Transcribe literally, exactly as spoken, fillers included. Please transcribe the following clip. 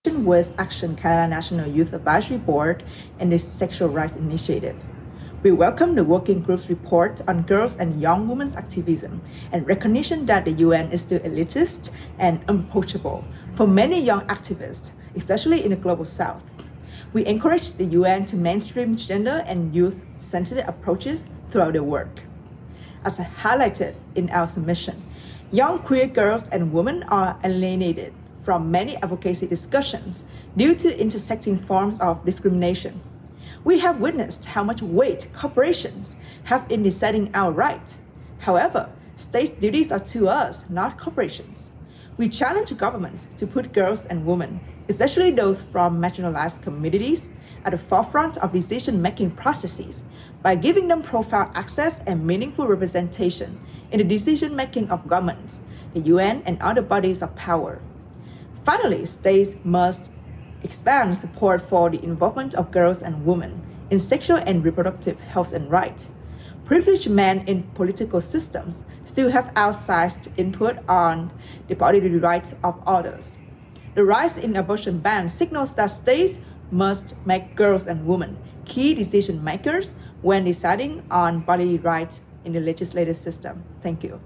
with Action Canada National Youth Advisory Board and the Sexual Rights Initiative. We welcome the working group's report on girls and young women's activism and recognition that the U N is still elitist and unapproachable for many young activists, especially in the global south. We encourage the U N to mainstream gender and youth-sensitive approaches throughout their work. As highlighted in our submission, young queer girls and women are alienated from many advocacy discussions due to intersecting forms of discrimination. We have witnessed how much weight corporations have in deciding our right. However, states' duties are to us, not corporations. We challenge governments to put girls and women, especially those from marginalized communities, at the forefront of decision-making processes by giving them profound access and meaningful representation in the decision-making of governments, the U N, and other bodies of power. Finally, states must expand support for the involvement of girls and women in sexual and reproductive health and rights. Privileged men in political systems still have outsized input on the bodily rights of others. The rise in abortion bans signals that states must make girls and women key decision makers when deciding on bodily rights in the legislative system. Thank you.